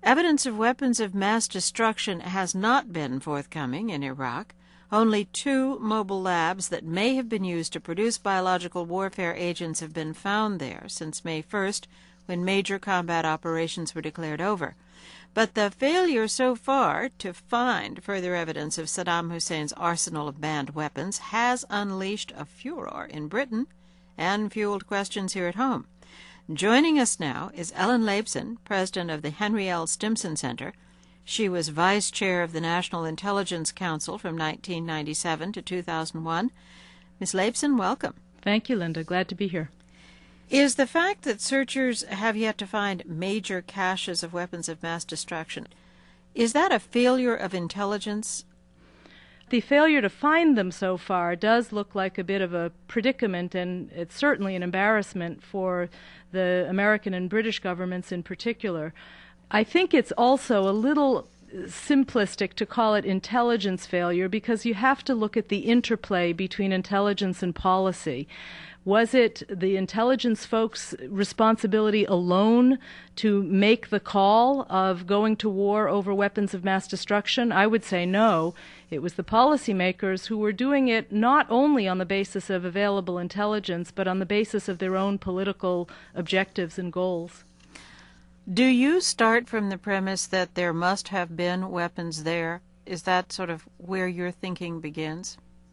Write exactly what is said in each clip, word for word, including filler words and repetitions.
Evidence of weapons of mass destruction has not been forthcoming in Iraq. Only two mobile labs that may have been used to produce biological warfare agents have been found there since May first, when major combat operations were declared over. But the failure so far to find further evidence of Saddam Hussein's arsenal of banned weapons has unleashed a furor in Britain and fueled questions here at home. Joining us now is Ellen Laipson, president of the Henry L. Stimson Center. She was vice chair of the National Intelligence Council from nineteen ninety-seven to two thousand one. Miz Laipson, welcome. Thank you, Linda. Glad to be here. Is the fact that searchers have yet to find major caches of weapons of mass destruction, is that a failure of intelligence? The failure to find them so far does look like a bit of a predicament, and it's certainly an embarrassment for the American and British governments in particular. I think it's also a little simplistic to call it intelligence failure because you have to look at the interplay between intelligence and policy. Was it the intelligence folks' responsibility alone to make the call of going to war over weapons of mass destruction? I would say no. It was the policymakers who were doing it not only on the basis of available intelligence, but on the basis of their own political objectives and goals. Do you start from the premise that there must have been weapons there? Is that sort of where your thinking begins?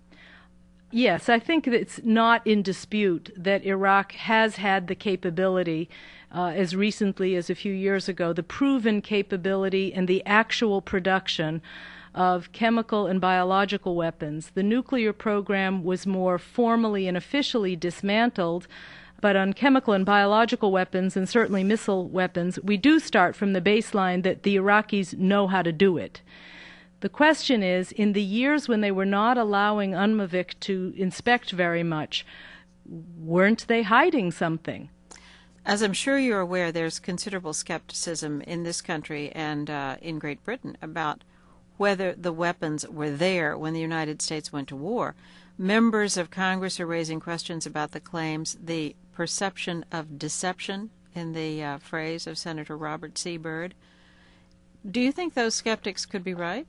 Yes, I think it's not in dispute that Iraq has had the capability, uh, as recently as a few years ago, the proven capability and the actual production of chemical and biological weapons. The nuclear program was more formally and officially dismantled, but on chemical and biological weapons, and certainly missile weapons, we do start from the baseline that the Iraqis know how to do it. The question is, in the years when they were not allowing UNMAVIC to inspect very much, weren't they hiding something? As I'm sure you're aware, there's considerable skepticism in this country and uh, in Great Britain about whether the weapons were there when the United States went to war. Members of Congress are raising questions about the claims, the perception of deception in the uh, phrase of Senator Robert C. Byrd. Do you think those skeptics could be right?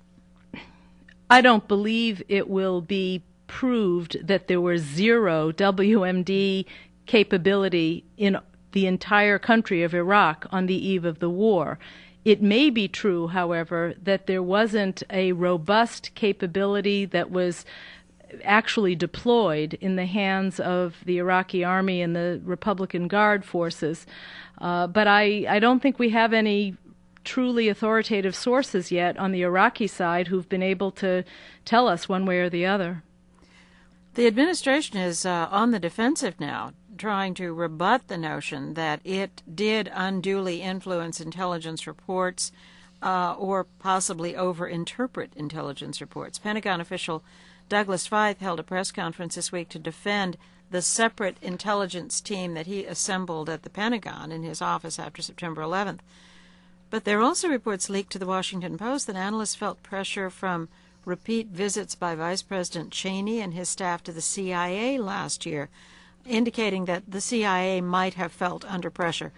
I don't believe it will be proved that there was zero W M D capability in the entire country of Iraq on the eve of the war. It may be true, however, that there wasn't a robust capability that was actually deployed in the hands of the Iraqi army and the Republican Guard forces. Uh, but I, I don't think we have any truly authoritative sources yet on the Iraqi side who've been able to tell us one way or the other. The administration is uh, on the defensive now, trying to rebut the notion that it did unduly influence intelligence reports uh, or possibly overinterpret intelligence reports. Pentagon official Douglas Feith held a press conference this week to defend the separate intelligence team that he assembled at the Pentagon in his office after September eleventh. But there are also reports leaked to the Washington Post that analysts felt pressure from repeat visits by Vice President Cheney and his staff to the C I A last year, indicating that the C I A might have felt under pressure.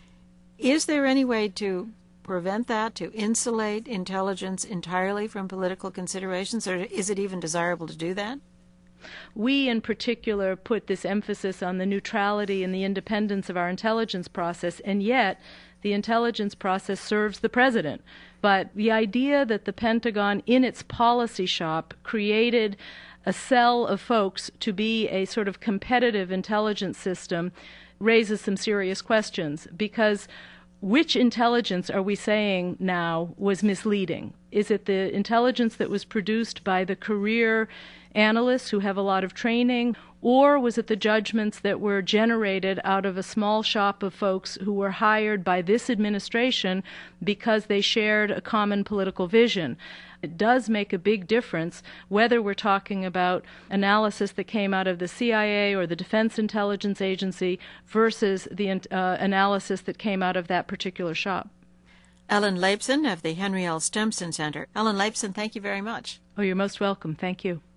Is there any way to prevent that, to insulate intelligence entirely from political considerations, or is it even desirable to do that? We, in particular, put this emphasis on the neutrality and the independence of our intelligence process, and yet the intelligence process serves the president. But the idea that the Pentagon, in its policy shop, created a cell of folks to be a sort of competitive intelligence system raises some serious questions, because which intelligence are we saying now was misleading? Is it the intelligence that was produced by the career analysts who have a lot of training, or was it the judgments that were generated out of a small shop of folks who were hired by this administration because they shared a common political vision? It does make a big difference whether we're talking about analysis that came out of the C I A or the Defense Intelligence Agency versus the uh, analysis that came out of that particular shop. Ellen Laipson of the Henry L. Stimson Center. Ellen Laipson, thank you very much. Oh, you're most welcome. Thank you.